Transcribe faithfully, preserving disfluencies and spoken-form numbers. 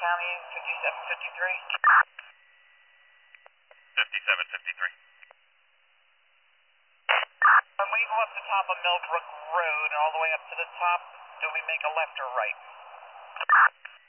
County, fifty-seven fifty-three. fifty-seven fifty-three. When we go up the top of Millbrook Road and all the way up to the top, do we make a left or right?